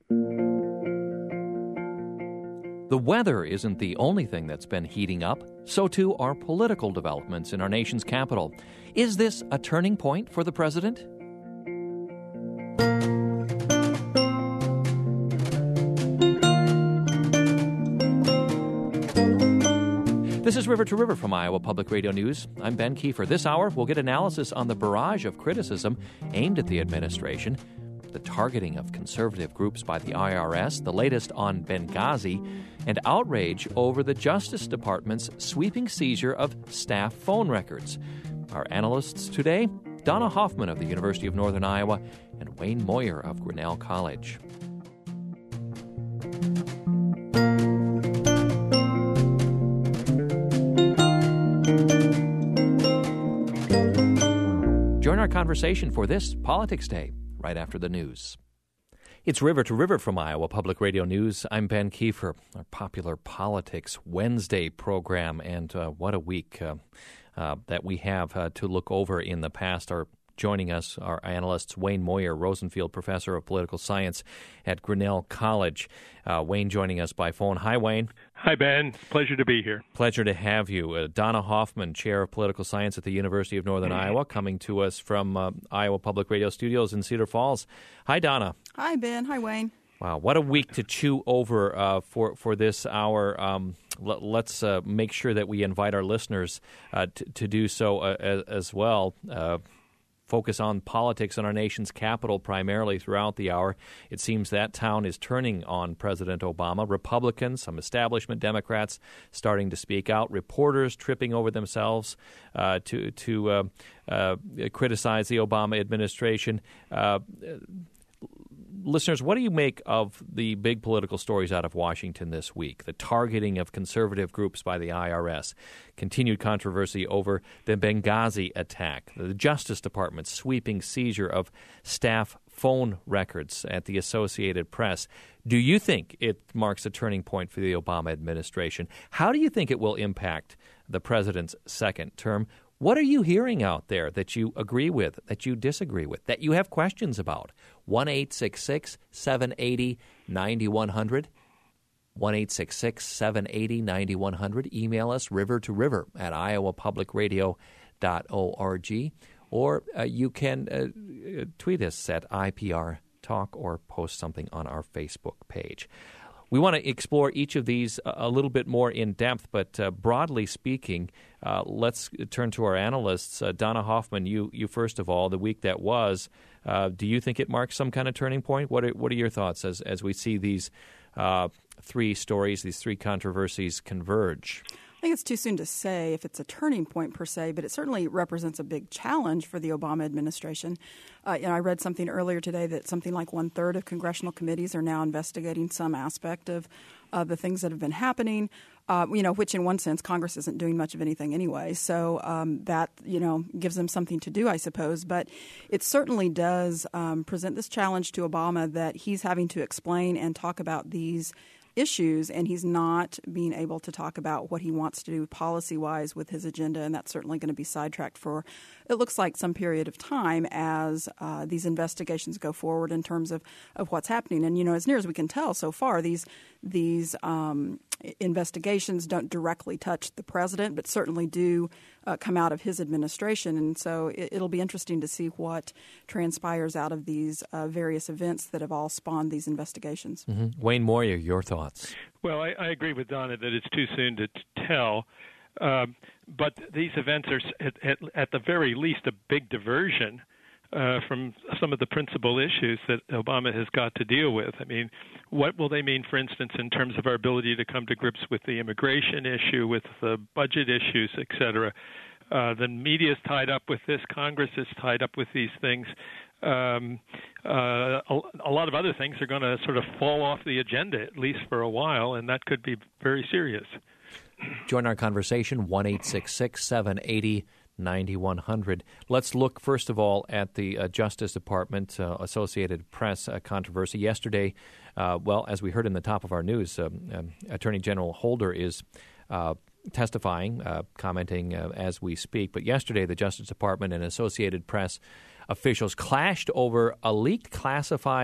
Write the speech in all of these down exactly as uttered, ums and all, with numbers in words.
The weather isn't the only thing that's been heating up. So too are political developments in our nation's capital. Is this a turning point for the president? This is River to River from Iowa Public Radio News. I'm Ben Kiefer. This hour, we'll get analysis on the barrage of criticism aimed at the administration, the targeting of conservative groups by the I R S, the latest on Benghazi, and outrage over the Justice Department's sweeping seizure of staff phone records. Our analysts today, Donna Hoffman of the University of Northern Iowa and Wayne Moyer of Grinnell College. Join our conversation for this Politics Day right after the news. It's River to River from Iowa Public Radio News. I'm Ben Kiefer, our popular Politics Wednesday program, and uh, what a week uh, uh, that we have uh, to look over in the past. Our Joining us are analysts Wayne Moyer, Rosenfield Professor of Political Science at Grinnell College. Uh, Wayne joining us by phone. Hi, Wayne. Hi, Ben. Pleasure to be here. Pleasure to have you. Uh, Donna Hoffman, Chair of Political Science at the University of Northern mm-hmm. Iowa, coming to us from uh, Iowa Public Radio Studios in Cedar Falls. Hi, Donna. Hi, Ben. Hi, Wayne. Wow, what a week to chew over uh, for for this hour. Um, let, let's uh, make sure that we invite our listeners uh, to, to do so uh, as, as well. Uh, Focus on politics in our nation's capital primarily throughout the hour. It seems that town is turning on President Obama. Republicans, some establishment Democrats starting to speak out. Reporters tripping over themselves uh, to to uh, uh, criticize the Obama administration. Uh, Listeners, what do you make of the big political stories out of Washington this week? The targeting of conservative groups by the I R S, continued controversy over the Benghazi attack, the Justice Department's sweeping seizure of staff phone records at the Associated Press. Do you think it marks a turning point for the Obama administration? How do you think it will impact the president's second term? What are you hearing out there that you agree with, that you disagree with, that you have questions about? one eight six six, seven eight zero, nine one zero zero. one eight six six, seven eight zero, nine one zero zero. Email us river to river at iowa public radio dot org. Or uh, you can uh, tweet us at I P R Talk or post something on our Facebook page. We want to explore each of these a little bit more in depth, but uh, broadly speaking, uh, let's turn to our analysts. Uh, Donna Hoffman, you, you first of all, the week that was, uh, do you think it marks some kind of turning point? What are, what are your thoughts as, as we see these uh, three stories, these three controversies converge? I think it's too soon to say if it's a turning point per se, but it certainly represents a big challenge for the Obama administration. Uh, you know, I read something earlier today that something like one-third of congressional committees are now investigating some aspect of uh, the things that have been happening, uh, you know, which in one sense Congress isn't doing much of anything anyway. So um, that, you know, gives them something to do, I suppose. But it certainly does um, present this challenge to Obama that he's having to explain and talk about these issues, and he's not being able to talk about what he wants to do policy-wise with his agenda, and that's certainly going to be sidetracked for, it looks like, some period of time as uh, these investigations go forward in terms of, of what's happening. And, you know, as near as we can tell so far, these these um, investigations don't directly touch the president, but certainly do uh, come out of his administration. And so it, it'll be interesting to see what transpires out of these uh, various events that have all spawned these investigations. Mm-hmm. Wayne Moyer, your thoughts? Well, I, I agree with Donna that it's too soon to t- tell. Um, but these events are, at, at, at the very least, a big diversion uh, from some of the principal issues that Obama has got to deal with. I mean, what will they mean, for instance, in terms of our ability to come to grips with the immigration issue, with the budget issues, et cetera? Uh, the media is tied up with this. Congress is tied up with these things. Um, uh, a, a lot of other things are going to sort of fall off the agenda, at least for a while, and that could be very serious. Join our conversation, one eight six six, seven eight zero, nine one zero zero. Let's look, first of all, at the uh, Justice Department uh, Associated Press uh, controversy. Yesterday, uh, well, as we heard in the top of our news, um, um, Attorney General Holder is uh, testifying, uh, commenting uh, as we speak. But yesterday, the Justice Department and Associated Press officials clashed over a leaked classified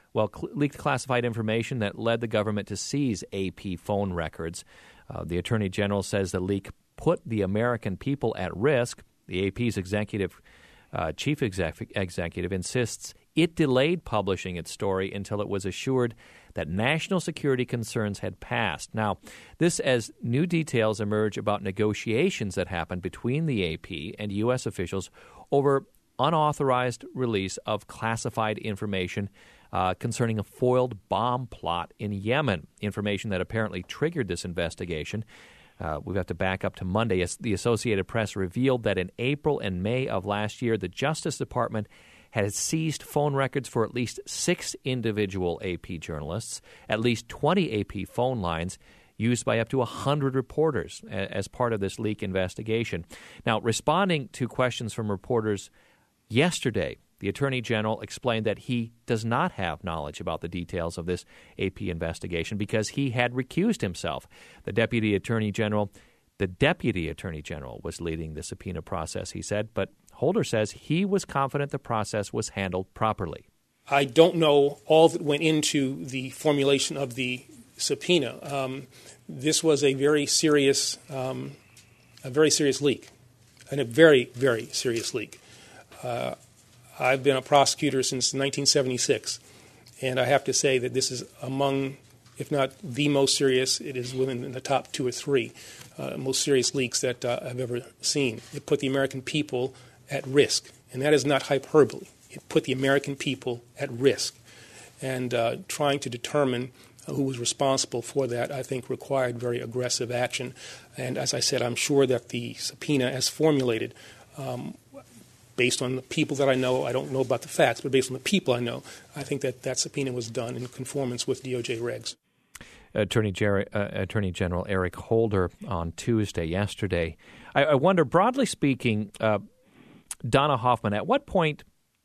well, cl- leaked classified information that led the government to seize A P phone records. Uh, the Attorney General says the leak put the American people at risk. The A P's executive uh, chief exec- executive insists it delayed publishing its story until it was assured that national security concerns had passed. Now, this as new details emerge about negotiations that happened between the A P and U S officials over unauthorized release of classified information uh, concerning a foiled bomb plot in Yemen, information that apparently triggered this investigation. Uh, we've got to back up to Monday. As the Associated Press revealed that in April and May of last year, the Justice Department had seized phone records for at least six individual A P journalists, at least twenty A P phone lines used by up to one hundred reporters as part of this leak investigation. Now, responding to questions from reporters yesterday, the Attorney General explained that he does not have knowledge about the details of this A P investigation because he had recused himself. The Deputy Attorney General, the Deputy Attorney General was leading the subpoena process, he said, but Holder says he was confident the process was handled properly. I don't know all that went into the formulation of the subpoena. Um, this was a very serious, um, a very serious leak, and a very, very serious leak. Uh, I've been a prosecutor since nineteen seventy-six, and I have to say that this is among, if not the most serious, it is within the top two or three uh, most serious leaks that uh, I've ever seen. It put the American people at risk, and that is not hyperbole. It put the American people at risk, and uh, trying to determine who was responsible for that, I think, required very aggressive action. And as I said, I'm sure that the subpoena as formulated, um, based on the people that I know, I don't know about the facts, but based on the people I know, I think that that subpoena was done in conformance with D O J regs. Attorney, Jer- uh, Attorney General Eric Holder on Tuesday, yesterday. I, I wonder, broadly speaking, uh, Donna Hoffman, at what point,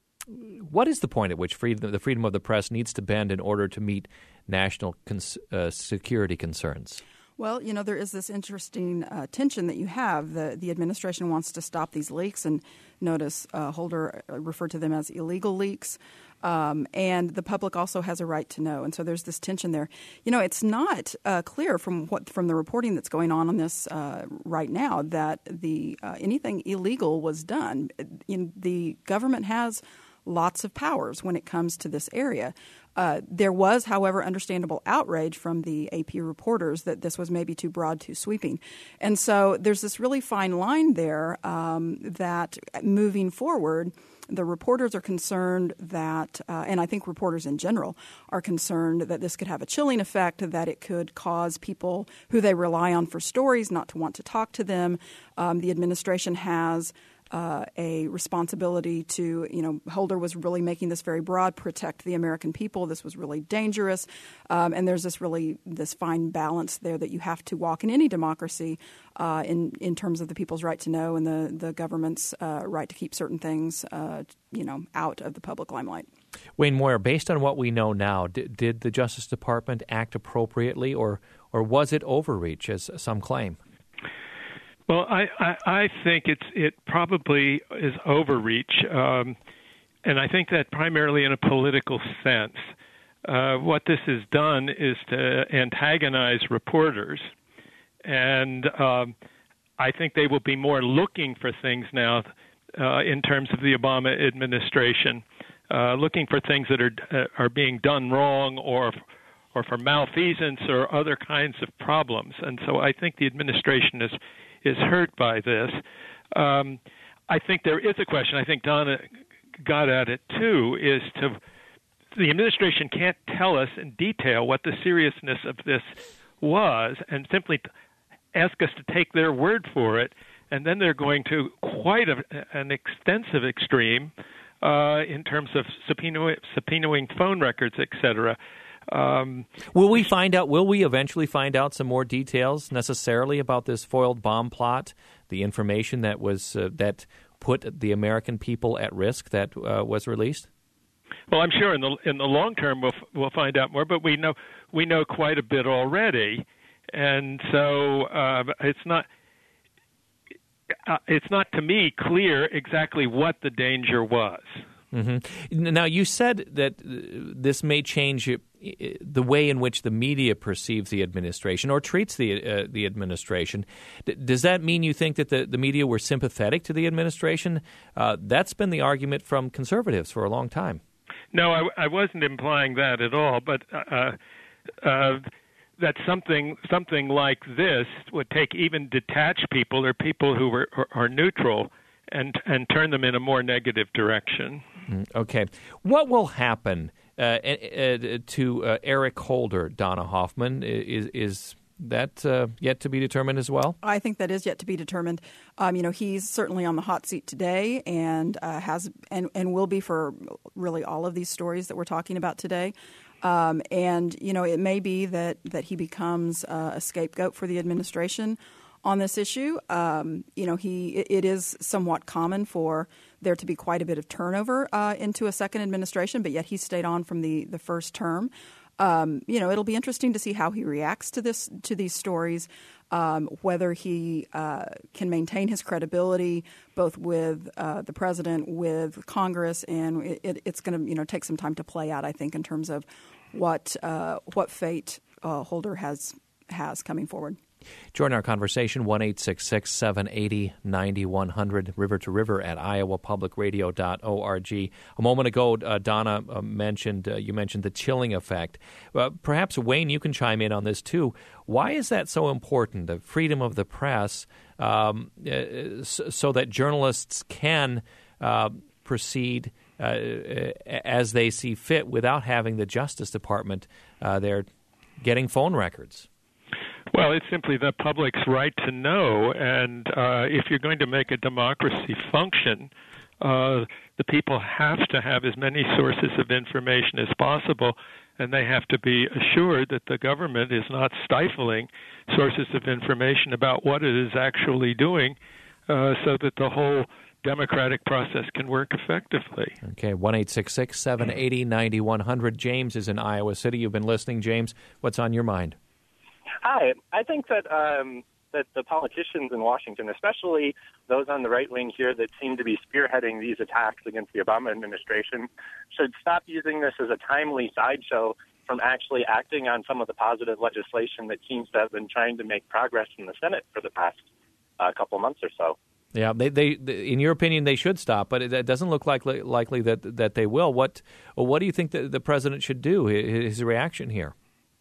what is the point at which freedom, the freedom of the press needs to bend in order to meet national cons- uh, security concerns? Well, you know, there is this interesting uh, tension that you have. The the administration wants to stop these leaks, and notice uh, Holder referred to them as illegal leaks. Um, and the public also has a right to know, and so there's this tension there. You know, it's not uh, clear from what from the reporting that's going on on this uh, right now that the uh, anything illegal was done. In, the government has lots of powers when it comes to this area. Uh, there was, however, understandable outrage from the A P reporters that this was maybe too broad, too sweeping. And so there's this really fine line there um, that moving forward, the reporters are concerned that, uh, and I think reporters in general are concerned that this could have a chilling effect, that it could cause people who they rely on for stories not to want to talk to them. Um, the administration has Uh, a responsibility to, you know, Holder was really making this very broad, protect the American people. This was really dangerous. Um, and there's this really, this fine balance there that you have to walk in any democracy uh, in, in terms of the people's right to know and the, the government's uh, right to keep certain things, uh, you know, out of the public limelight. Wayne Moyer, based on what we know now, did, did the Justice Department act appropriately, or, or was it overreach, as some claim? Well, I, I, I think it's it probably is overreach, um, and I think that primarily in a political sense. Uh, what this has done is to antagonize reporters, and um, I think they will be more looking for things now uh, in terms of the Obama administration, uh, looking for things that are uh, are being done wrong or or for malfeasance or other kinds of problems. And so I think the administration is is hurt by this. Um, I think there is a question. I think Donna got at it too. Is to the administration can't tell us in detail what the seriousness of this was, and simply ask us to take their word for it. And then they're going to quite a, an extensive extreme uh, in terms of subpoena, subpoenaing phone records, et cetera. Um, will we find out? Will we eventually find out some more details necessarily about this foiled bomb plot, the information that was uh, that put the American people at risk that uh, was released? Well, I'm sure in the in the long term we'll we'll find out more, but we know we know quite a bit already, and so uh, it's not uh, it's not to me clear exactly what the danger was. Mm-hmm. Now, you said that this may change the way in which the media perceives the administration or treats the uh, the administration. D- does that mean you think that the, the media were sympathetic to the administration? Uh, that's been the argument from conservatives for a long time. No, I, I wasn't implying that at all, but uh, uh, that something something like this would take even detached people or people who were, are, are neutral and and turn them in a more negative direction. Okay. What will happen uh, uh, to uh, Eric Holder, Donna Hoffman? Is is that uh, yet to be determined as well? I think that is yet to be determined. Um, you know, he's certainly on the hot seat today and uh, has and, and will be for really all of these stories that we're talking about today. Um, and, you know, it may be that, that he becomes uh, a scapegoat for the administration on this issue. Um, you know, he it, it is somewhat common for there to be quite a bit of turnover uh, into a second administration, but yet he stayed on from the, the first term. Um, you know, it'll be interesting to see how he reacts to this to these stories, um, whether he uh, can maintain his credibility both with uh, the president, with Congress, and it, it, it's going to you know take some time to play out, I think, in terms of what uh, what fate uh, Holder has has coming forward. Join our conversation, one eight six six, seven eight zero, nine one zero zero, river to river at iowa public radio dot org. A moment ago, uh, Donna uh, mentioned, uh, you mentioned the chilling effect. Uh, perhaps, Wayne, you can chime in on this too. Why is that so important, the freedom of the press, um, uh, so, so that journalists can uh, proceed uh, as they see fit without having the Justice Department uh, there getting phone records? Well, it's simply the public's right to know, and uh, if you're going to make a democracy function, uh, the people have to have as many sources of information as possible, and they have to be assured that the government is not stifling sources of information about what it is actually doing uh, so that the whole democratic process can work effectively. Okay, one eight six six, seven eight zero, nine one zero zero. James is in Iowa City. You've been listening. James, what's on your mind? Hi. I think that um, that the politicians in Washington, especially those on the right wing here that seem to be spearheading these attacks against the Obama administration, should stop using this as a timely sideshow from actually acting on some of the positive legislation that seems to have been trying to make progress in the Senate for the past uh, couple months or so. Yeah, they, they, they, in your opinion, they should stop, but it, it doesn't look likely, likely that that they will. What, what do you think that the president should do? His reaction here?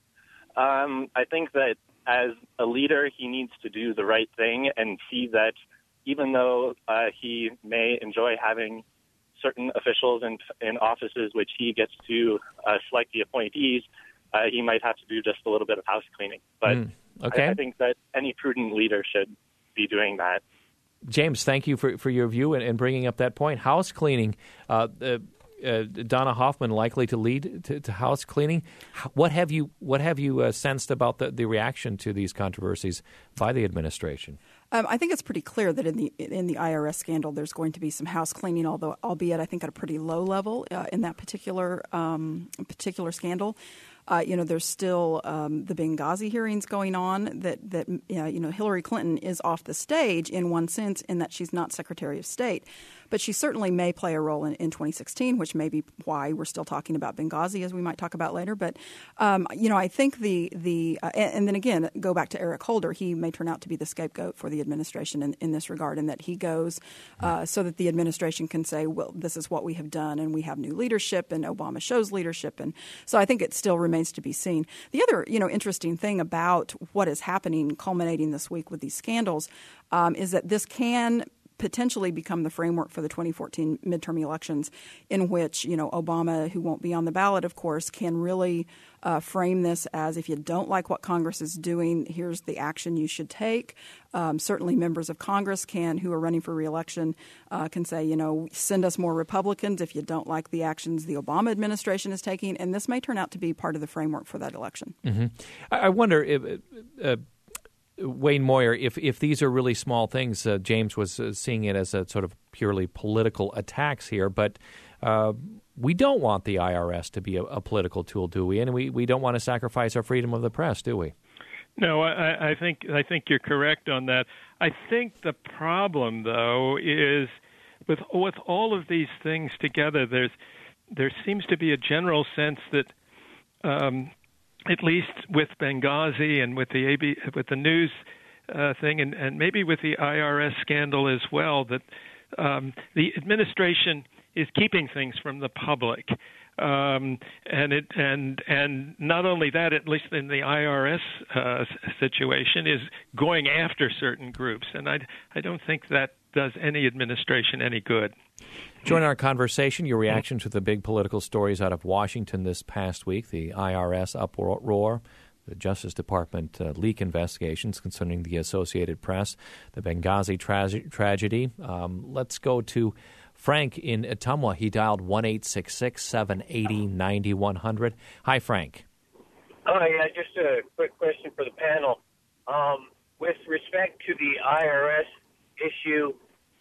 Um, I think that as a leader, he needs to do the right thing and see that even though uh, he may enjoy having certain officials in, in offices which he gets to uh, select the appointees, uh, he might have to do just a little bit of house cleaning. But mm, okay. I, I think that any prudent leader should be doing that. James, thank you for, for your view and, and bringing up that point. House cleaning, uh, uh, uh, Donna Hoffman likely to lead to, to house cleaning. What have you what have you uh, sensed about the, the reaction to these controversies by the administration? Um, I think it's pretty clear that in the in the I R S scandal, there's going to be some house cleaning, although albeit I think at a pretty low level uh, in that particular um, particular scandal. Uh, you know, there's still um, the Benghazi hearings going on that, that uh, you know, Hillary Clinton is off the stage in one sense in that she's not Secretary of State. But she certainly may play a role in, in twenty sixteen, which may be why we're still talking about Benghazi, as we might talk about later. But, um, you know, I think the – the uh, and, and then again, go back to Eric Holder. He may turn out to be the scapegoat for the administration in, in this regard, in that he goes uh, so that the administration can say, well, this is what we have done and we have new leadership and Obama shows leadership. And so I think it still remains to be seen. The other, you know, interesting thing about what is happening, culminating this week with these scandals, um, is that this can potentially become the framework for the twenty fourteen midterm elections, in which, you know, Obama, who won't be on the ballot, of course, can really uh, frame this as, if you don't like what Congress is doing, here's the action you should take. Um, certainly members of Congress can, who are running for re-election, uh, can say, you know, send us more Republicans if you don't like the actions the Obama administration is taking. And this may turn out to be part of the framework for that election. Mm-hmm. I wonder if uh, Wayne Moyer, if, if these are really small things, uh, James was uh, seeing it as a sort of purely political attacks here, but uh, we don't want the I R S to be a, a political tool, do we? And we, we don't want to sacrifice our freedom of the press, do we? No, I, I think I think you're correct on that. I think the problem, though, is with with all of these things together, there's there seems to be a general sense that, um, at least with Benghazi and with the A B, with the news uh, thing, and, and maybe with the I R S scandal as well, that um, the administration is keeping things from the public. Um, and it and and not only that, at least in the I R S uh, situation, is going after certain groups, and I I don't think that does any administration any good. Join our conversation. Your reaction to the big political stories out of Washington this past week: the I R S uproar, the Justice Department uh, leak investigations concerning the Associated Press, the Benghazi tra- tragedy. Um, let's go to Frank in Ottumwa. He dialed one eight six six, seven eight zero, nine one zero zero. Hi, Frank. Oh, yeah, just a quick question for the panel. Um, with respect to the I R S issue,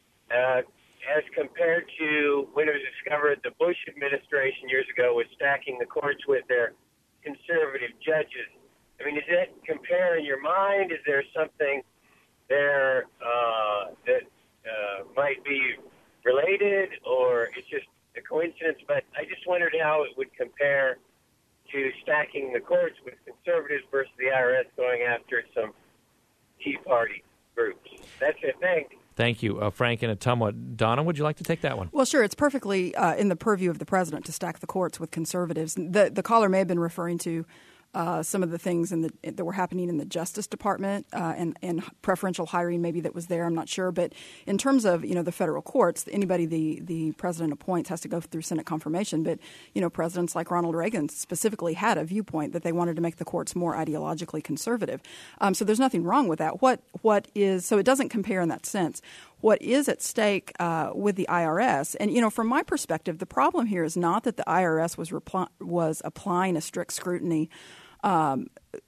uh, as compared to when it was discovered the Bush administration years ago was stacking the courts with their conservative judges, I mean, does that compare in your mind? Is there something there uh, that uh, might be related, or it's just a coincidence? But I just wondered how it would compare to stacking the courts with conservatives versus the I R S going after some Tea Party groups. That's it. Thanks. Thank you, uh, Frank in Ottumwa. Donna, would you like to take that one? Well, sure. It's perfectly uh, in the purview of the president to stack the courts with conservatives. The, the caller may have been referring to Uh, some of the things in the, that were happening in the Justice Department uh, and, and preferential hiring maybe that was there. I'm not sure. But in terms of, you know, the federal courts, anybody the, the president appoints has to go through Senate confirmation. But, you know, presidents like Ronald Reagan specifically had a viewpoint that they wanted to make the courts more ideologically conservative. Um, so there's nothing wrong with that. What what is so it doesn't compare in that sense. What is at stake uh, with the I R S, and, you know, from my perspective, the problem here is not that the I R S was repl- was applying a strict scrutiny Um,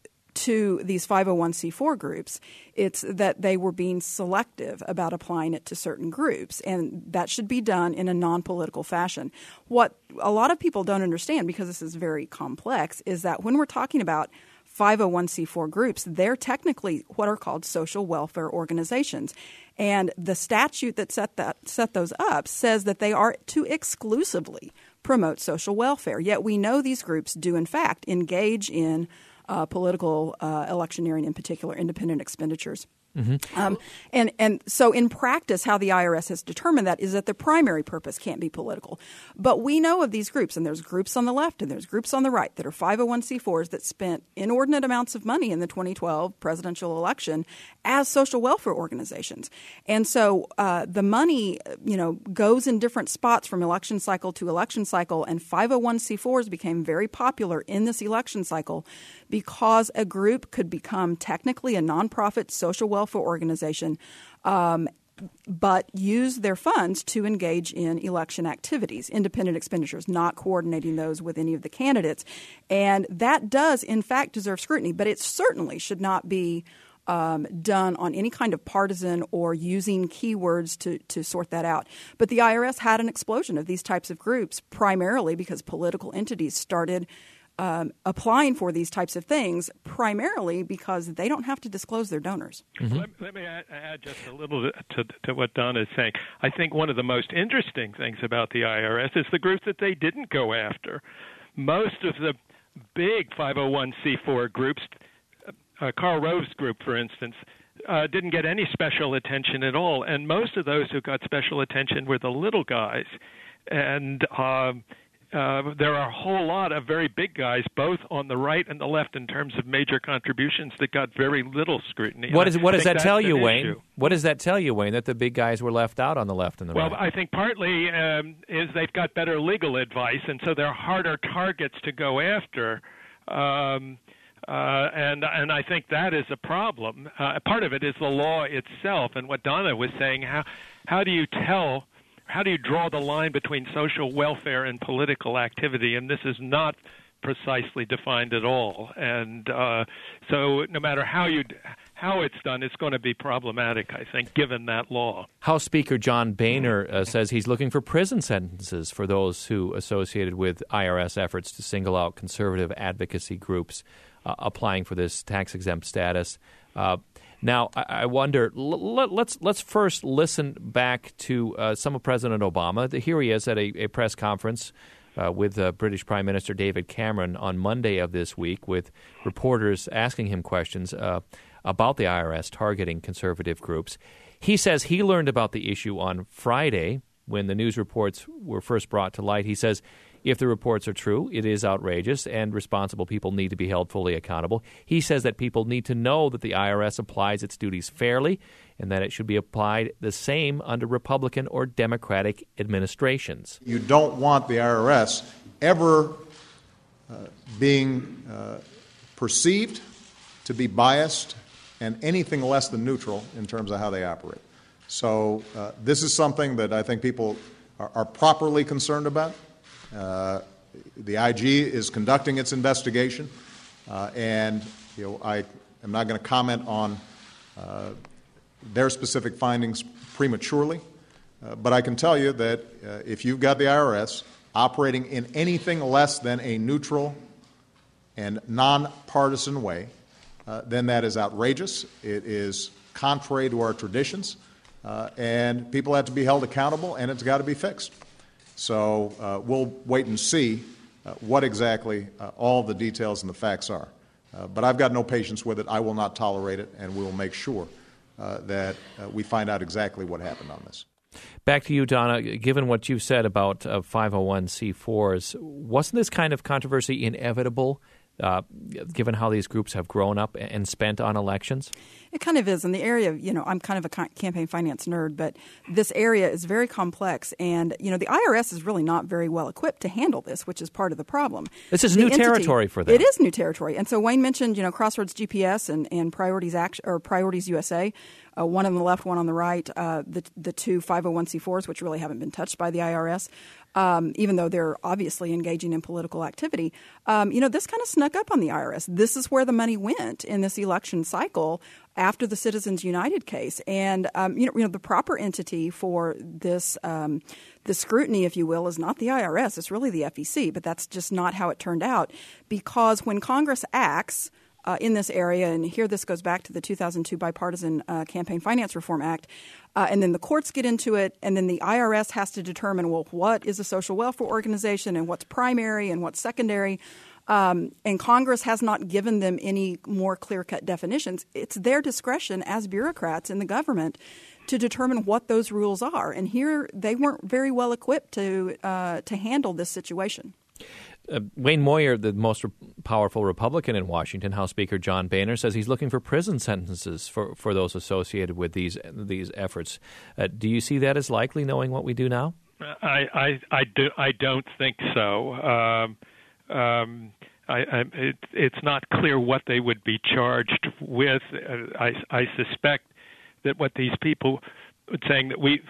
to these five oh one c four groups. It's that they were being selective about applying it to certain groups, and that should be done in a non-political fashion. What a lot of people don't understand, because this is very complex, is that when we're talking about five oh one c four groups, they're technically what are called social welfare organizations. And the statute that set that set those up says that they are to exclusively promote social welfare. Yet we know these groups do, in fact, engage in uh, political uh, electioneering, in particular, independent expenditures. Mm-hmm. Um, and, and so in practice, how the I R S has determined that is that the primary purpose can't be political. But we know of these groups, and there's groups on the left and there's groups on the right that are five oh one c fours that spent inordinate amounts of money in the twenty twelve presidential election as social welfare organizations. And so uh, the money, you know, goes in different spots from election cycle to election cycle, and five oh one c fours became very popular in this election cycle because a group could become technically a nonprofit social welfare organization, um, but use their funds to engage in election activities, independent expenditures, not coordinating those with any of the candidates. And that does, in fact, deserve scrutiny, but it certainly should not be um, done on any kind of partisan or using keywords to, to sort that out. But the I R S had an explosion of these types of groups, primarily because political entities started Um, applying for these types of things, primarily because they don't have to disclose their donors. Mm-hmm. Let, let me add, add just a little bit to, to what Donna is saying. I think one of the most interesting things about the I R S is the groups that they didn't go after. Most of the big five oh one c four groups, uh, Karl Rove's group, for instance, uh, didn't get any special attention at all. And most of those who got special attention were the little guys. And um, Uh, there are a whole lot of very big guys, both on the right and the left, in terms of major contributions that got very little scrutiny. What, is, what does that tell you, issue. Wayne? What does that tell you, Wayne, that the big guys were left out on the left and the well, right? Well, I think partly um, is they've got better legal advice, and so they're harder targets to go after. Um, uh, and and I think that is a problem. Uh, part of it is the law itself, and what Donna was saying. How how do you tell? How do you draw the line between social welfare and political activity? And this is not precisely defined at all. And uh, so no matter how you how it's done, it's going to be problematic, I think, given that law. House Speaker John Boehner uh, says he's looking for prison sentences for those who associated with I R S efforts to single out conservative advocacy groups uh, applying for this tax-exempt status. Uh, Now, I, I wonder, l- l- let's let's first listen back to uh, some of President Obama. Here he is at a, a press conference uh, with uh, British Prime Minister David Cameron on Monday of this week, with reporters asking him questions uh, about the I R S targeting conservative groups. He says he learned about the issue on Friday when the news reports were first brought to light. He says, if the reports are true, it is outrageous, and responsible people need to be held fully accountable. He says that people need to know that the I R S applies its duties fairly and that it should be applied the same under Republican or Democratic administrations. You don't want the I R S ever uh, being uh, perceived to be biased and anything less than neutral in terms of how they operate. So uh, this is something that I think people are, are properly concerned about. Uh, the I G is conducting its investigation, uh, and you know, I am not going to comment on uh, their specific findings prematurely, uh, but I can tell you that uh, if you've got the I R S operating in anything less than a neutral and nonpartisan way, uh, then that is outrageous. It is contrary to our traditions, uh, and people have to be held accountable, and it's got to be fixed. So uh, we'll wait and see uh, what exactly uh, all the details and the facts are. Uh, but I've got no patience with it. I will not tolerate it, and we will make sure uh, that uh, we find out exactly what happened on this. Back to you, Donna. Given what you've said about uh, five oh one c fours, wasn't this kind of controversy inevitable, uh, given how these groups have grown up and spent on elections? It kind of is. In the area, you know, I'm kind of a campaign finance nerd, but this area is very complex. And, you know, the I R S is really not very well equipped to handle this, which is part of the problem. This is the new entity, territory for them. It is new territory. And so Wayne mentioned, you know, Crossroads G P S and, and Priorities Action, or Priorities U S A, uh, one on the left, one on the right, uh, the, the two five oh one c fours, which really haven't been touched by the I R S. Um, even though they're obviously engaging in political activity. Um, you know, this kind of snuck up on the I R S. This is where the money went in this election cycle after the Citizens United case. And, um, you know, you know, the proper entity for this um, this scrutiny, if you will, is not the I R S. It's really the F E C. But that's just not how it turned out, because when Congress acts Uh, in this area, and here this goes back to the two thousand two Bipartisan uh, Campaign Finance Reform Act, uh, and then the courts get into it, and then the I R S has to determine, well, what is a social welfare organization and what's primary and what's secondary, um, and Congress has not given them any more clear-cut definitions. It's their discretion as bureaucrats in the government to determine what those rules are, and here they weren't very well equipped to uh, to handle this situation. Uh, Wayne Moyer, the most re- powerful Republican in Washington, House Speaker John Boehner, says he's looking for prison sentences for, for those associated with these these efforts. Uh, do you see that as likely, knowing what we do now? I I, I do I don't think so. Um, um, I, I, it, it's not clear what they would be charged with. Uh, I I suspect that what these people are saying that we.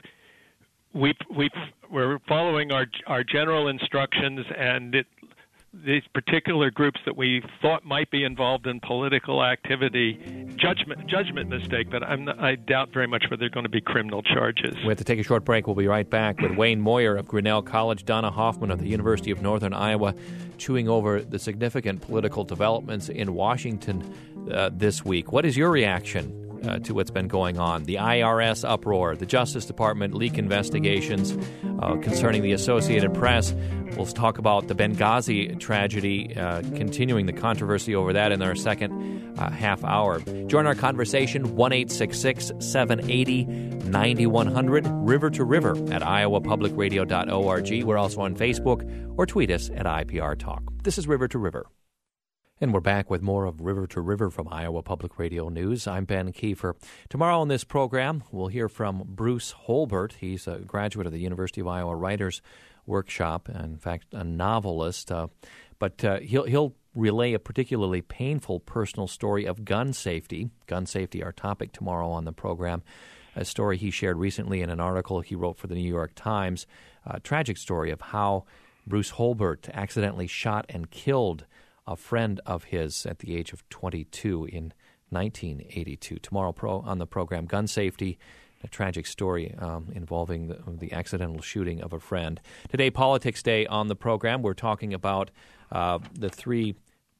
We we we're following our our general instructions, and it, these particular groups that we thought might be involved in political activity, judgment judgment mistake. But I'm not, I doubt very much whether they're going to be criminal charges. We have to take a short break. We'll be right back with Wayne Moyer of Grinnell College, Donna Hoffman of the University of Northern Iowa, chewing over the significant political developments in Washington uh, this week. What is your reaction Uh, to what's been going on? The I R S uproar, the Justice Department leak investigations uh, concerning the Associated Press. We'll talk about the Benghazi tragedy, uh, continuing the controversy over that in our second uh, half hour. Join our conversation, one eight six six, seven eight zero, nine one zero zero, river to river at iowa public radio dot org. We're also on Facebook, or tweet us at I P R Talk. This is River to River. And we're back with more of River to River from Iowa Public Radio News. I'm Ben Kiefer. Tomorrow on this program, we'll hear from Bruce Holbert. He's a graduate of the University of Iowa Writers Workshop, in fact, a novelist. Uh, but uh, he'll he'll relay a particularly painful personal story of gun safety. Gun safety, our topic tomorrow on the program. A story he shared recently in an article he wrote for the New York Times. A tragic story of how Bruce Holbert accidentally shot and killed a friend of his at the age of twenty-two in nineteen eighty-two. Tomorrow pro, on the program, gun safety, a tragic story um, involving the, the accidental shooting of a friend. Today, Politics Day on the program. We're talking about uh, the three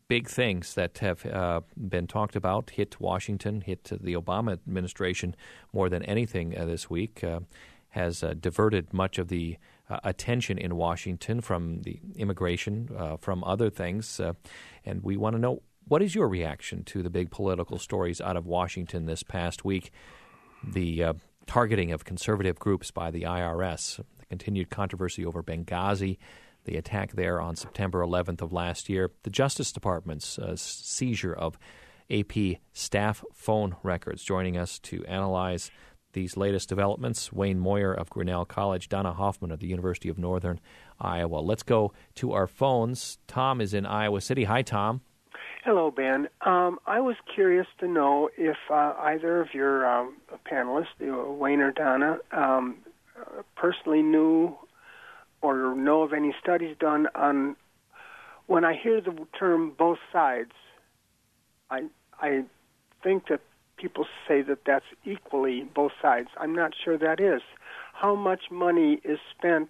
big things that have uh, been talked about, hit Washington, hit the Obama administration more than anything uh, this week, uh, has uh, diverted much of the uh, attention in Washington from the immigration, uh, from other things. Uh, and we want to know, what is your reaction to the big political stories out of Washington this past week? The uh, targeting of conservative groups by the I R S, the continued controversy over Benghazi, the attack there on September eleventh of last year, the Justice Department's uh, seizure of A P staff phone records. Joining us to analyze these latest developments, Wayne Moyer of Grinnell College, Donna Hoffman of the University of Northern Iowa. Let's go to our phones. Tom is in Iowa City. Hi, Tom. Hello, Ben. Um, I was curious to know if uh, either of your um, panelists, uh, Wayne or Donna, um, uh, personally knew or know of any studies done on, when I hear the term both sides, I I think that people say that that's equally both sides. I'm not sure that is. How much money is spent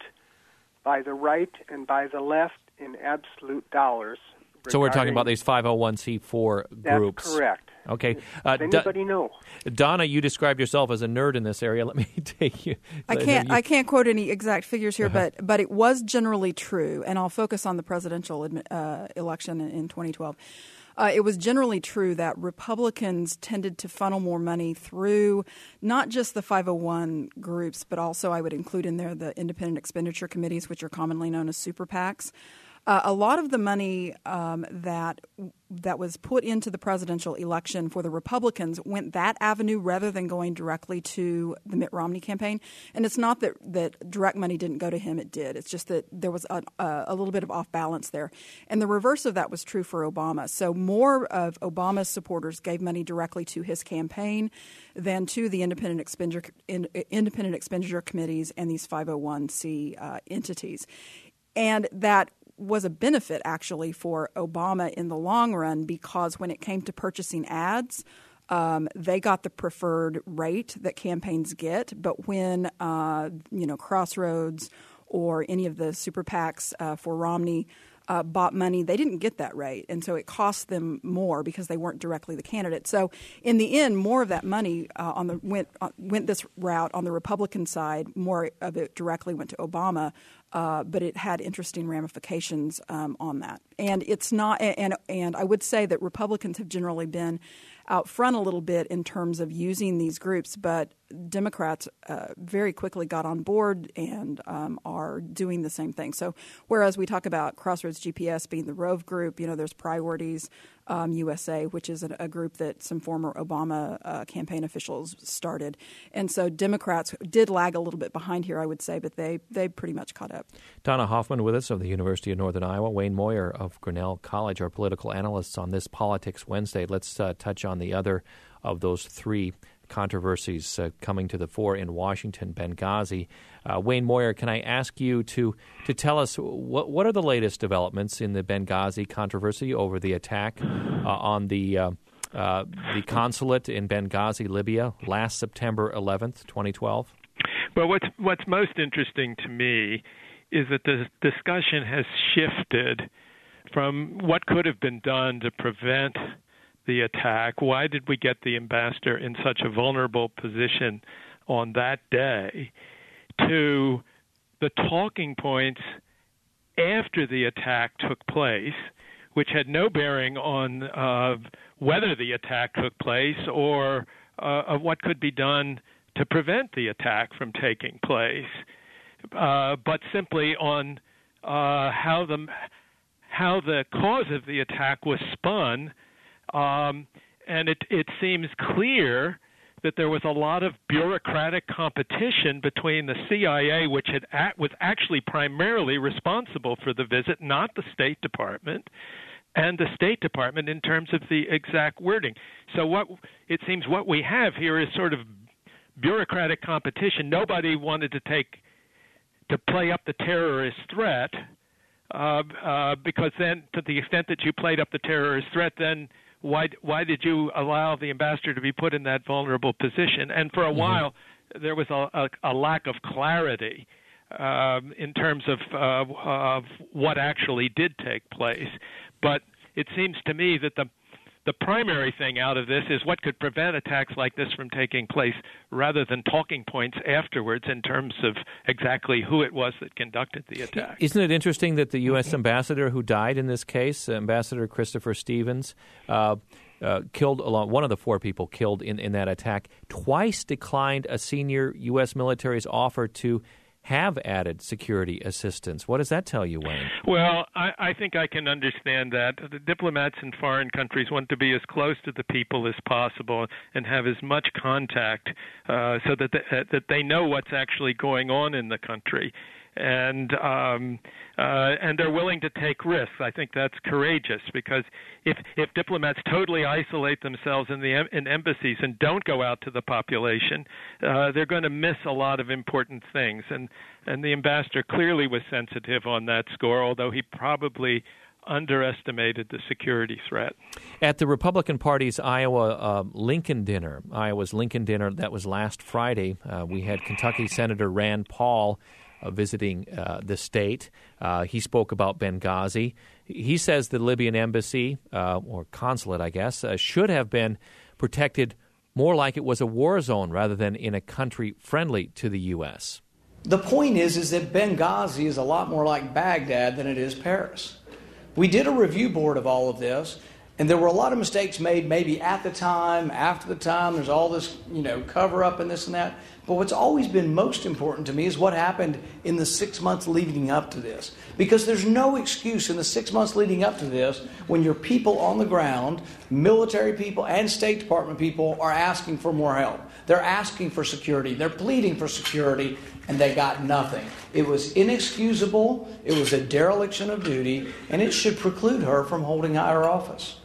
by the right and by the left in absolute dollars? So we're talking about these five oh one c four groups. That's correct. Okay. Uh, Does anybody Do- know? Donna, you described yourself as a nerd in this area. Let me take you. I can't. You, I can't quote any exact figures here, uh-huh. but but it was generally true, and I'll focus on the presidential uh, election in, in twenty twelve. Uh, it was generally true that Republicans tended to funnel more money through not just the five oh one groups, but also I would include in there the independent expenditure committees, which are commonly known as super PACs. Uh, a lot of the money um, that that was put into the presidential election for the Republicans went that avenue rather than going directly to the Mitt Romney campaign. And it's not that, that direct money didn't go to him. It did. It's just that there was a, a, a little bit of off balance there. And the reverse of that was true for Obama. So more of Obama's supporters gave money directly to his campaign than to the independent expenditure, in, independent expenditure committees and these five oh one c uh, entities. And that was a benefit, actually, for Obama in the long run, because when it came to purchasing ads, um, they got the preferred rate that campaigns get. But when, uh, you know, Crossroads or any of the super PACs uh, for Romney uh, bought money, they didn't get that rate. And so it cost them more because they weren't directly the candidate. So in the end, more of that money uh, on the went uh, went this route on the Republican side. More of it directly went to Obama. Uh, but it had interesting ramifications um, on that. And it's not, and and I would say that Republicans have generally been out front a little bit in terms of using these groups, but Democrats uh, very quickly got on board and um, are doing the same thing. So whereas we talk about Crossroads G P S being the Rove group, you know, there's Priorities um, U S A, which is a, a group that some former Obama uh, campaign officials started. And so Democrats did lag a little bit behind here, I would say, but they, they pretty much caught up. Donna Hoffman with us of the University of Northern Iowa, Wayne Moyer of Grinnell College, our political analysts on this Politics Wednesday. Let's uh, touch on the other of those three controversies uh, coming to the fore in Washington, Benghazi. Uh, Wayne Moyer, can I ask you to to tell us what what are the latest developments in the Benghazi controversy over the attack uh, on the uh, uh, the consulate in Benghazi, Libya, last September eleventh, twenty twelve? Well, what's what's most interesting to me is that the discussion has shifted from what could have been done to prevent the attack. Why did we get the ambassador in such a vulnerable position on that day, to the talking points after the attack took place, which had no bearing on uh, whether the attack took place or uh, of what could be done to prevent the attack from taking place, uh, but simply on uh, how the how the cause of the attack was spun. Um, and it, it seems clear that there was a lot of bureaucratic competition between the C I A, which had at, was actually primarily responsible for the visit, not the State Department, and the State Department in terms of the exact wording. So what it seems what we have here is sort of bureaucratic competition. Nobody wanted to take to play up the terrorist threat, uh, uh, because then, to the extent that you played up the terrorist threat, then why why did you allow the ambassador to be put in that vulnerable position? And for a mm-hmm. while, there was a, a, a lack of clarity um, in terms of uh, of what actually did take place. But it seems to me that the the primary thing out of this is what could prevent attacks like this from taking place rather than talking points afterwards in terms of exactly who it was that conducted the attack. Isn't it interesting that the U S ambassador who died in this case, Ambassador Christopher Stevens, uh, uh, killed along one of the four people killed in, in that attack, twice declined a senior U S military's offer to have added security assistance? What does that tell you, Wayne? Well, I, I think I can understand that. The diplomats in foreign countries want to be as close to the people as possible and have as much contact uh, so that they, uh, that they know what's actually going on in the country. And um, uh, and they're willing to take risks. I think that's courageous, because if if diplomats totally isolate themselves in the in embassies and don't go out to the population, uh, they're going to miss a lot of important things. And and the ambassador clearly was sensitive on that score, although he probably underestimated the security threat. At the Republican Party's Iowa uh, Lincoln Dinner, Iowa's Lincoln Dinner, that was last Friday, uh, we had Kentucky Senator Rand Paul Uh, visiting uh, the state. Uh, he spoke about Benghazi. He says the Libyan embassy, uh, or consulate, I guess, uh, should have been protected more like it was a war zone rather than in a country friendly to the U S. The point is, is that Benghazi is a lot more like Baghdad than it is Paris. We did a review board of all of this, and there were a lot of mistakes made maybe at the time, after the time. There's all this, you know, cover-up and this and that. But what's always been most important to me is what happened in the six months leading up to this. Because there's no excuse in the six months leading up to this when your people on the ground, military people and State Department people, are asking for more help. They're asking for security. They're pleading for security, and they got nothing. It was inexcusable. It was a dereliction of duty, and it should preclude her from holding higher office.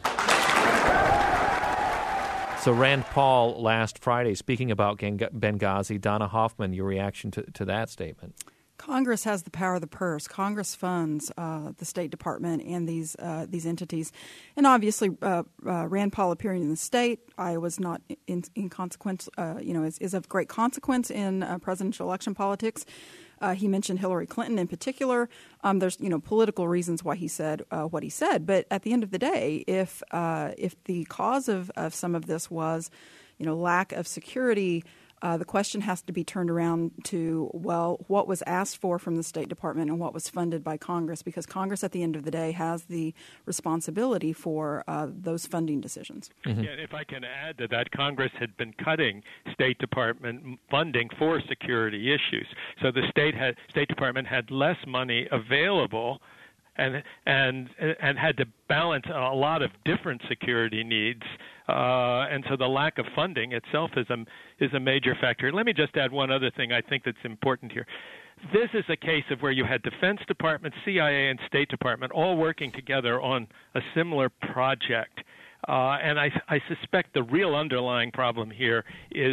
So Rand Paul last Friday speaking about Benghazi. Donna Hoffman, your reaction to, to that statement? Congress has the power of the purse. Congress funds uh, the State Department and these uh, these entities, and obviously uh, uh, Rand Paul appearing in the state, Iowa's not in, in consequence. Uh, you know, is, is of great consequence in uh, presidential election politics. Uh, he mentioned Hillary Clinton in particular. Um, there's, you know, political reasons why he said uh, what he said. But at the end of the day, if uh, if the cause of, of some of this was, you know, lack of security, uh, the question has to be turned around to, well, what was asked for from the State Department and what was funded by Congress? Because Congress, at the end of the day, has the responsibility for uh, those funding decisions. Mm-hmm. Yeah, if I can add to that, Congress had been cutting State Department funding for security issues. So the state had, State Department had less money available and and and had to balance a lot of different security needs, uh, and so the lack of funding itself is a is a major factor. Let me just add one other thing I think that's important here. This is a case of where you had Defense Department, C I A, and State Department all working together on a similar project, uh, and I, I suspect the real underlying problem here is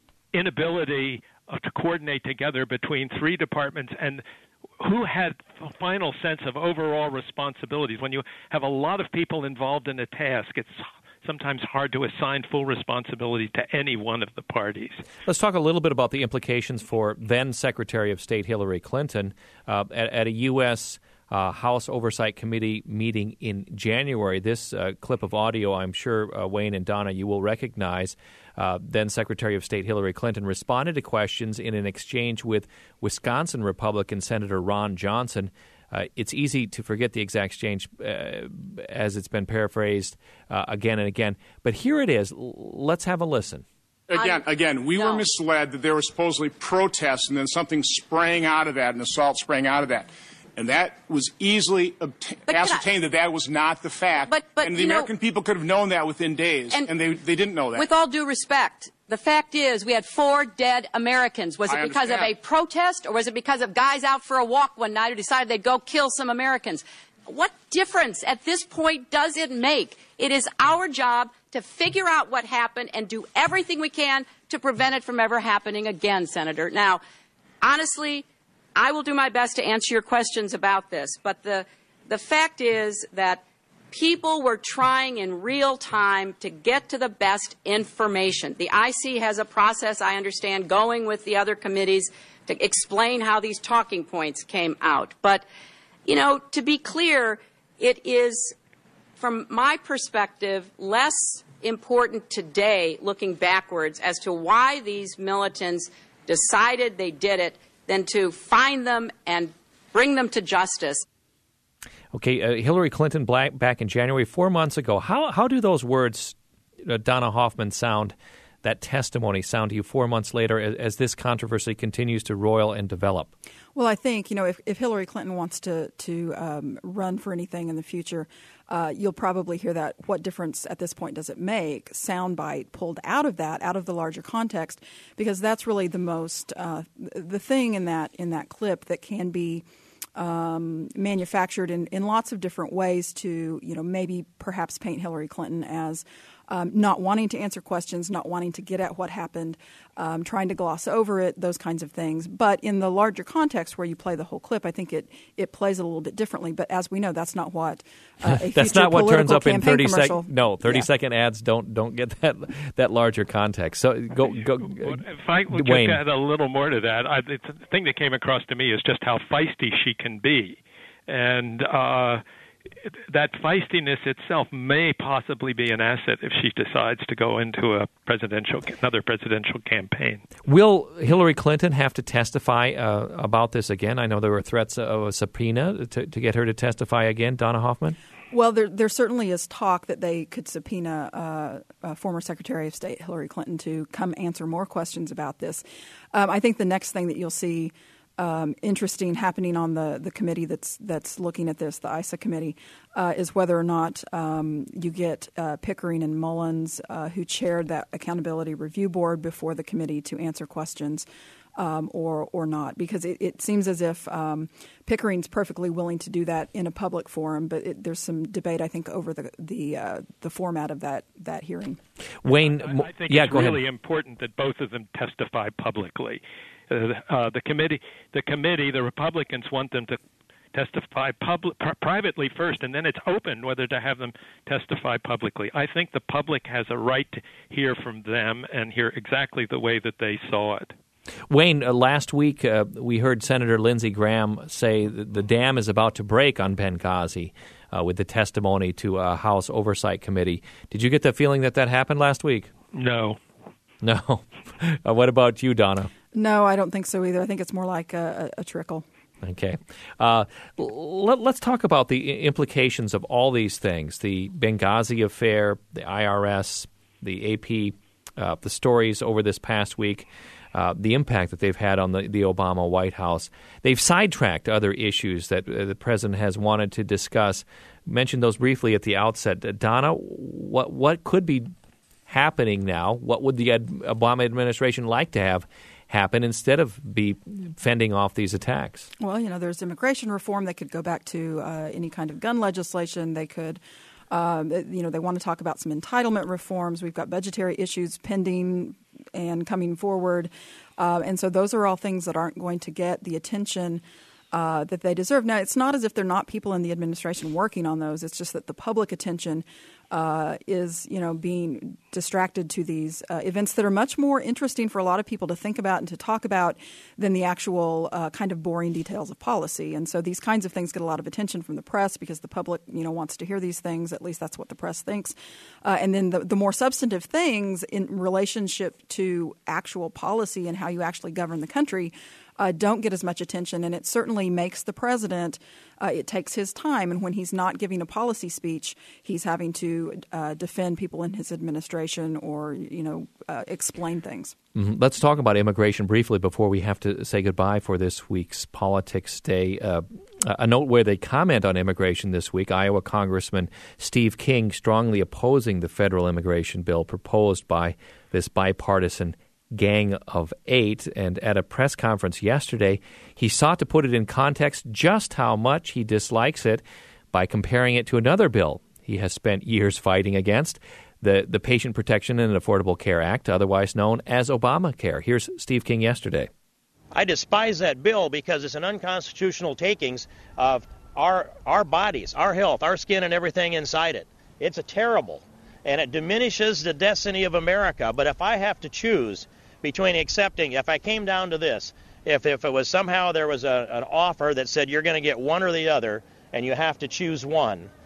inability uh, to coordinate together between three departments and who had a final sense of overall responsibilities. When you have a lot of people involved in a task, it's sometimes hard to assign full responsibility to any one of the parties. Let's talk a little bit about the implications for then Secretary of State Hillary Clinton uh, at, at a U S Uh, House Oversight Committee meeting in January. This uh, clip of audio, I'm sure, uh, Wayne and Donna, you will recognize. Uh, then Secretary of State Hillary Clinton responded to questions in an exchange with Wisconsin Republican Senator Ron Johnson. Uh, it's easy to forget the exact exchange uh, as it's been paraphrased uh, again and again. But here it is. L- let's have a listen. Again, again, we no. were misled that there was supposedly protests and then something sprang out of that, an assault sprang out of that. And that was easily obta- ascertained I, that that was not the fact. But, but, and the you American know, people could have known that within days, and, and they, they didn't know that. With all due respect, the fact is we had four dead Americans. Was it I because understand. of a protest, or was it because of guys out for a walk one night who decided they'd go kill some Americans? What difference at this point does it make? It is our job to figure out what happened and do everything we can to prevent it from ever happening again, Senator. Now, honestly, I will do my best to answer your questions about this, but the the fact is that people were trying in real time to get to the best information. The I C has a process, I understand, going with the other committees to explain how these talking points came out. But, you know, to be clear, it is from my perspective, less important today, looking backwards, as to why these militants decided they did it than to find them and bring them to justice. Okay, uh, Hillary Clinton black, back in January, four months ago. How how do those words, uh, Donna Hoffman, sound, that testimony sound to you four months later as, as this controversy continues to roil and develop? Well, I think, you know, if, if Hillary Clinton wants to, to um, run for anything in the future, uh, you'll probably hear that what difference at this point does it make, soundbite pulled out of that, out of the larger context, because that's really the most, uh, the thing in that in that clip that can be Um, manufactured in, in lots of different ways to, you know, maybe perhaps paint Hillary Clinton as um, not wanting to answer questions, not wanting to get at what happened, um, trying to gloss over it, those kinds of things. But in the larger context where you play the whole clip, I think it, it plays a little bit differently. But as we know, that's not what uh, a that's future not what turns up in thirty commercial. second. No, thirty yeah. second ads don't don't get that that larger context. So go go. If I would Wayne. just add a little more to that, I, the thing that came across to me is just how feisty she can be, and uh, that feistiness itself may possibly be an asset if she decides to go into a presidential another presidential campaign. Will Hillary Clinton have to testify uh, about this again? I know there were threats of a subpoena to, to get her to testify again. Donna Hoffman? Well, there, there certainly is talk that they could subpoena uh, uh, former Secretary of State Hillary Clinton to come answer more questions about this. Um, I think the next thing that you'll see um, interesting happening on the, the committee that's that's looking at this, the I S A committee, uh, is whether or not um, you get uh, Pickering and Mullins, uh, who chaired that Accountability Review Board, before the committee to answer questions. Um, or or not, because it, it seems as if um, Pickering's perfectly willing to do that in a public forum, but it, there's some debate, I think, over the the uh, the format of that that hearing. Wayne, I, I think yeah, it's go really ahead. important that both of them testify publicly. Uh, uh, the committee, the committee, the Republicans want them to testify public, pr- privately first, and then it's open whether to have them testify publicly. I think the public has a right to hear from them and hear exactly the way that they saw it. Wayne, uh, last week uh, we heard Senator Lindsey Graham say that the dam is about to break on Benghazi uh, with the testimony to a House Oversight Committee. Did you get the feeling that that happened last week? No. No. uh, what about you, Donna? No, I don't think so either. I think it's more like a, a, a trickle. Okay. Uh, let, let's talk about the implications of all these things, the Benghazi affair, the I R S, the A P, uh, the stories over this past week. Uh, the impact that they've had on the, the Obama White House. They've sidetracked other issues that uh, the president has wanted to discuss. Mentioned those briefly at the outset. Uh, Donna, what what could be happening now? What would the ad- Obama administration like to have happen instead of be fending off these attacks? Well, you know, there's immigration reform. They could go back to uh, any kind of gun legislation. They could Um, you know, they want to talk about some entitlement reforms. We've got budgetary issues pending and coming forward. Uh, and so those are all things that aren't going to get the attention uh, that they deserve. Now, it's not as if there are not people in the administration working on those. It's just that the public attention uh, is, you know, being distracted to these uh, events that are much more interesting for a lot of people to think about and to talk about than the actual uh, kind of boring details of policy. And so these kinds of things get a lot of attention from the press because the public, you know, wants to hear these things. At least that's what the press thinks. Uh, and then the, the more substantive things in relationship to actual policy and how you actually govern the country Uh, don't get as much attention, and it certainly makes the president, uh, it takes his time, and when he's not giving a policy speech, he's having to uh, defend people in his administration or, you know, uh, explain things. Mm-hmm. Let's talk about immigration briefly before we have to say goodbye for this week's Politics Day. Uh, a noteworthy comment on immigration this week, Iowa Congressman Steve King strongly opposing the federal immigration bill proposed by this bipartisan Gang of Eight, and at a press conference yesterday, he sought to put it in context just how much he dislikes it by comparing it to another bill he has spent years fighting against, the, the Patient Protection and Affordable Care Act, otherwise known as Obamacare. Here's Steve King yesterday. I despise that bill because it's an unconstitutional takings of our our bodies, our health, our skin, and everything inside it. It's a terrible, and it diminishes the destiny of America. But if I have to choose between accepting, if I came down to this, if, if it was somehow there was a, an offer that said you're going to get one or the other and you have to choose one,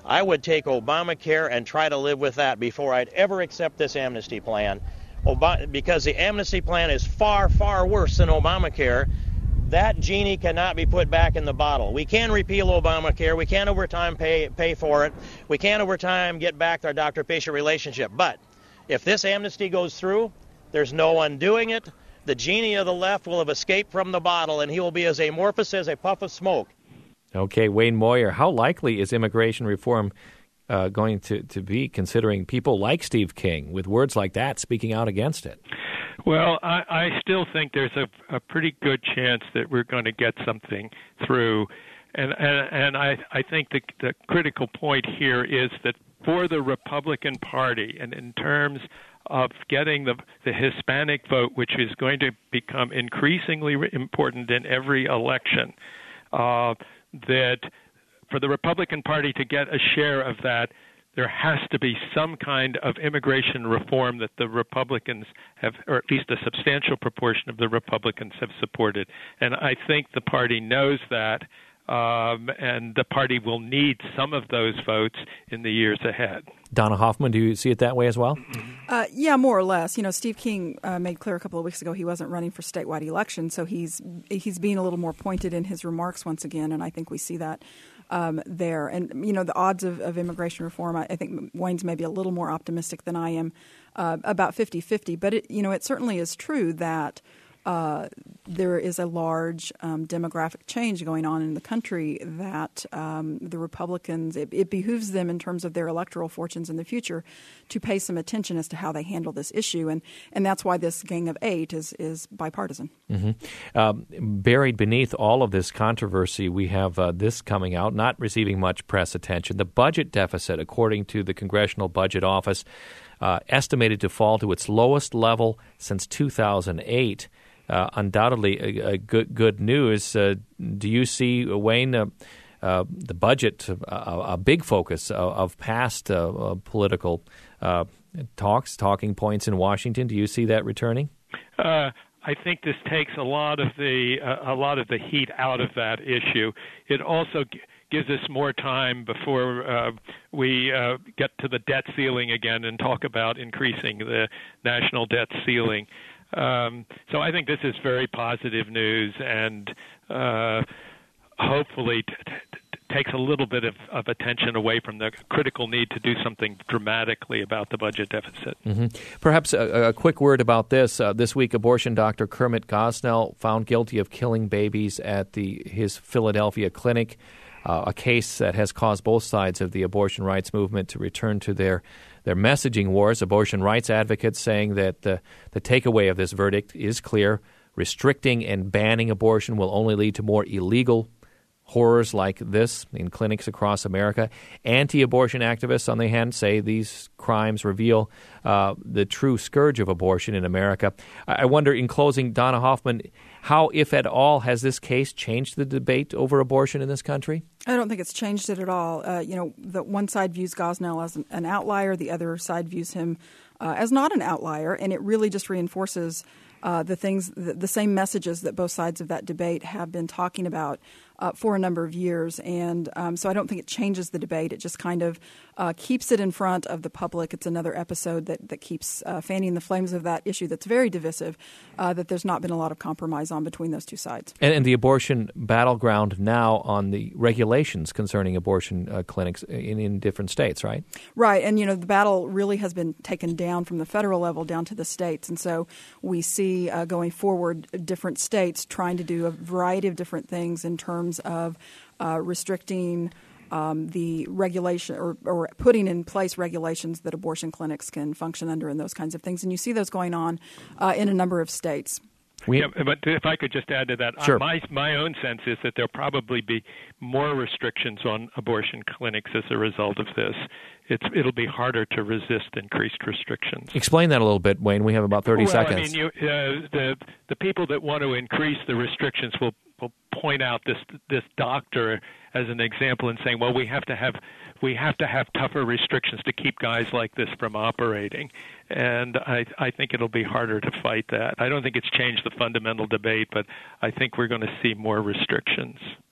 I would take Obamacare and try to live with that before I'd ever accept this amnesty plan, Ob- because the amnesty plan is far, far worse than Obamacare. That genie cannot be put back in the bottle. We can repeal Obamacare. We can over time pay, pay for it. We can over time get back our doctor-patient relationship. But if this amnesty goes through, there's no undoing it. The genie of the left will have escaped from the bottle, and he will be as amorphous as a puff of smoke. Okay, Wayne Moyer, how likely is immigration reform uh, going to, to be, considering people like Steve King, with words like that, speaking out against it? Well, I, I still think there's a, a pretty good chance that we're going to get something through. And, and, and I, I think the, the critical point here is that for the Republican Party, and in terms of getting the, the Hispanic vote, which is going to become increasingly important in every election, uh, that for the Republican Party to get a share of that, there has to be some kind of immigration reform that the Republicans have, or at least a substantial proportion of the Republicans have supported. And I think the party knows that, um, and the party will need some of those votes in the years ahead. Donna Hoffman, do you see it that way as well? Uh, yeah, more or less. You know, Steve King uh, made clear a couple of weeks ago he wasn't running for statewide election, so he's he's being a little more pointed in his remarks once again, and I think we see that um, there. And, you know, the odds of, of immigration reform, I, I think Wayne's maybe a little more optimistic than I am, uh, about fifty-fifty. But, it, you know, it certainly is true that Uh, there is a large um, demographic change going on in the country that um, the Republicans, it, it behooves them in terms of their electoral fortunes in the future to pay some attention as to how they handle this issue. And, and that's why this Gang of Eight is, is bipartisan. Mm-hmm. Um, buried beneath all of this controversy, we have uh, this coming out, not receiving much press attention. The budget deficit, according to the Congressional Budget Office, uh, estimated to fall to its lowest level since two thousand eight. Uh, undoubtedly, a, a good good news. Uh, do you see, Wayne, uh, uh, the budget a, a big focus of, of past uh, uh, political uh, talks, talking points in Washington? Do you see that returning? Uh, I think this takes a lot of the uh, a lot of the heat out of that issue. It also g- gives us more time before uh, we uh, get to the debt ceiling again and talk about increasing the national debt ceiling. Um, so I think this is very positive news, and uh, hopefully t- t- takes a little bit of, of attention away from the critical need to do something dramatically about the budget deficit. Mm-hmm. Perhaps a, a quick word about this. Uh, this week, abortion doctor Kermit Gosnell found guilty of killing babies at the his Philadelphia clinic, uh, a case that has caused both sides of the abortion rights movement to return to their Their messaging wars. Abortion rights advocates saying that the, the takeaway of this verdict is clear. Restricting and banning abortion will only lead to more illegal horrors like this in clinics across America. Anti-abortion activists, on the other hand, say these crimes reveal uh, the true scourge of abortion in America. I wonder, in closing, Donna Hoffman, how, if at all, has this case changed the debate over abortion in this country? I don't think it's changed it at all. Uh, you know, the one side views Gosnell as an, an outlier. The other side views him uh, as not an outlier. And it really just reinforces uh, the things, the, the same messages that both sides of that debate have been talking about uh, for a number of years. And um, so I don't think it changes the debate. It just kind of uh, keeps it in front of the public. It's another episode that, that keeps uh, fanning the flames of that issue that's very divisive, uh, that there's not been a lot of compromise on between those two sides. And, and the abortion battleground now on the regulations concerning abortion uh, clinics in, in different states, right? Right. And, you know, the battle really has been taken down from the federal level down to the states. And so we see uh, going forward different states trying to do a variety of different things in terms of uh, restricting um, the regulation or, or putting in place regulations that abortion clinics can function under and those kinds of things. And you see those going on uh, in a number of states. We, yeah, but if I could just add to that, sure. uh, my my own sense is that there'll probably be more restrictions on abortion clinics as a result of this. It's it'll be harder to resist increased restrictions. Explain that a little bit, Wayne. We have about thirty well, seconds. I mean, you, uh, the the people that want to increase the restrictions will will point out this this doctor as an example and saying, well, we have to have we have to have tougher restrictions to keep guys like this from operating. And I, I think it'll be harder to fight that. I don't think it's changed the fundamental debate, but I think we're going to see more restrictions.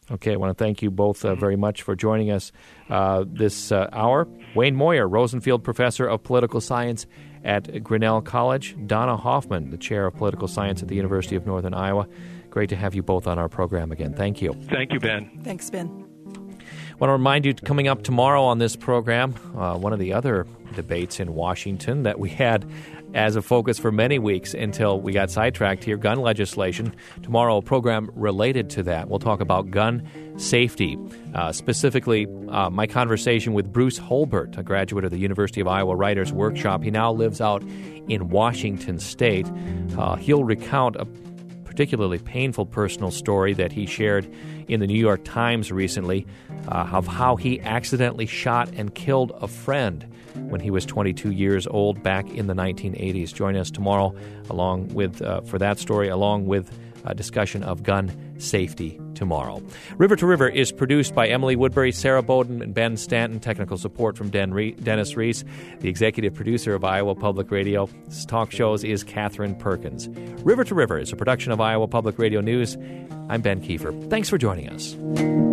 Okay, I want to thank you both uh, very much for joining us uh, this uh, hour. Wayne Moyer, Rosenfield Professor of Political Science at Grinnell College. Donna Hoffman, the Chair of Political Science at the University of Northern Iowa. Great to have you both on our program again. Thank you. Thank you, Ben. Thanks, Ben. I want to remind you, coming up tomorrow on this program, uh, one of the other debates in Washington that we had as a focus for many weeks until we got sidetracked here, gun legislation. Tomorrow, a program related to that. We'll talk about gun safety. Uh, specifically, uh, my conversation with Bruce Holbert, a graduate of the University of Iowa Writers Workshop. He now lives out in Washington State. Uh, he'll recount a particularly painful personal story that he shared in the New York Times recently uh, of how he accidentally shot and killed a friend when he was twenty-two years old back in the nineteen eighties. Join us tomorrow along with uh, for that story, along with a discussion of gun safety tomorrow. River to River is produced by Emily Woodbury, Sarah Bowden, and Ben Stanton. Technical support from Den Re- Dennis Reese. The executive producer of Iowa Public Radio's talk shows is Catherine Perkins. River to River is a production of Iowa Public Radio News. I'm Ben Kiefer. Thanks for joining us.